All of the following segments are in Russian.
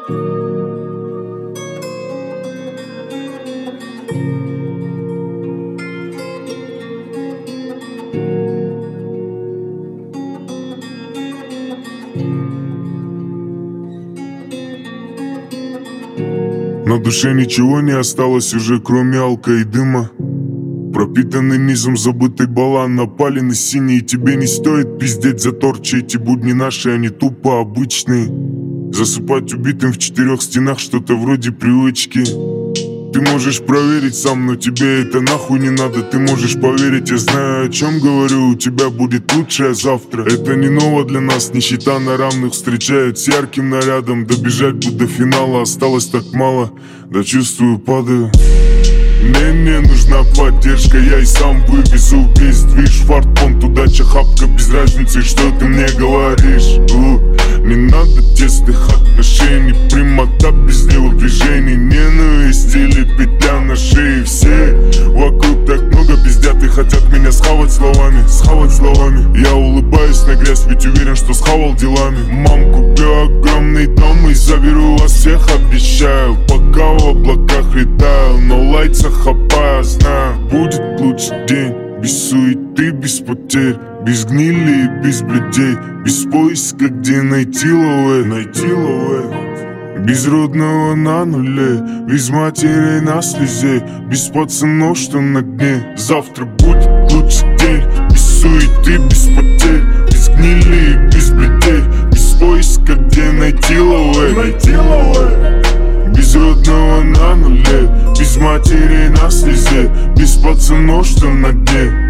На душе ничего не осталось уже, кроме алка и дыма. Пропитанный низом забытый балан, напаленный синий. Тебе не стоит пиздеть за торчи. Эти будни наши, они тупо обычные. Засыпать убитым в четырех стенах, что-то вроде привычки. Ты можешь проверить сам, но тебе это нахуй не надо. Ты можешь поверить, я знаю, о чем говорю. У тебя будет лучшее завтра. Это не ново для нас, нищета на равных встречают с ярким нарядом. Добежать бы до финала, осталось так мало. Да чувствую, падаю. Мне нужна поддержка, я и сам вывезу весь движ. Фартпонт, удача, хапка, без разницы, что ты мне говоришь. Не надо тесных отношений, прямота без левых движений. Ненависть или петля на шее. Все вокруг так много пиздят и хотят меня схавать словами. Я улыбаюсь на грязь, ведь уверен, что схавал делами. Мам, куплю огромный дом и заберу вас всех, обещаю. Пока в облаках летаю, но лайца хапаю, знаю. Будет лучший день, без суеты, без потерь, без гнили и без блюдей, без поиска, где найти лове. Без родного на нуле, без матерей на слезе, без пацанов, что на дне. Завтра будет лучший день, без суеты, без потерь, без гнили и без блюдей, без поиска, где найти лове. Без родного на нуле, без матерей на слезе, без пацанов, что на дне.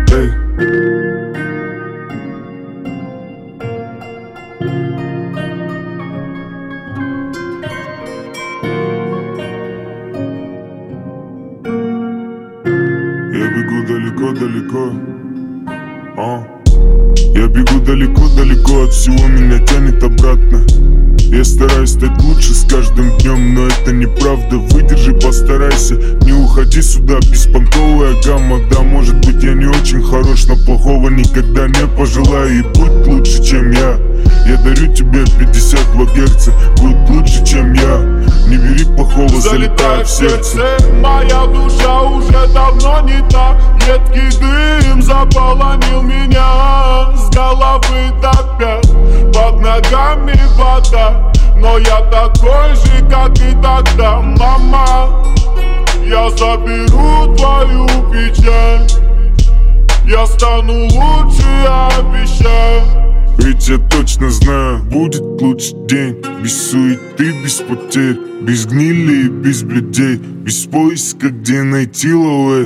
Я бегу далеко-далеко. Я бегу далеко-далеко от всего, меня тянет обратно. Я стараюсь стать лучше с каждым днем, но это неправда. Выдержи, постарайся, не уходи сюда. Беспонтовая гамма, да, может быть я не очень хорош, но плохого никогда не пожелаю. И будь лучше, чем я. Я дарю тебе 52 герца, будь лучше, чем я. Не бери плохого, залетай в сердце. Моя душа уже давно не так. Едкий дым заполонил меня с головы до пят. Под ногами вода, но я такой же, как и тогда. Мама, я заберу твою печаль. Я стану лучше, обещаю. Ведь я точно знаю, будет лучший день. Без суеты, без потерь, без гнили и без блюдей, без поиска, где найти лове.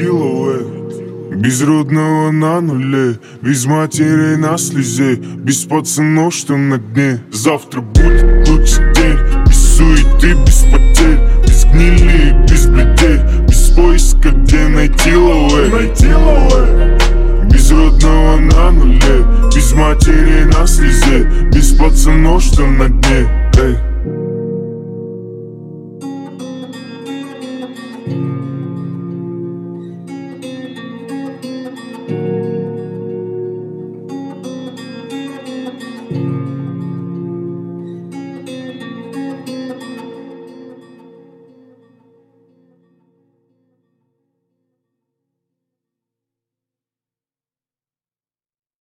Без родного на нуле, без матерей на слезе, без пацанов, что на дне. Завтра будет лучший день, без суеты, без потерь, без гнили и без блюдей, без поиска, где найти лове. Без родного на нуле, без матерей на слезе, без пацанов, что на дне.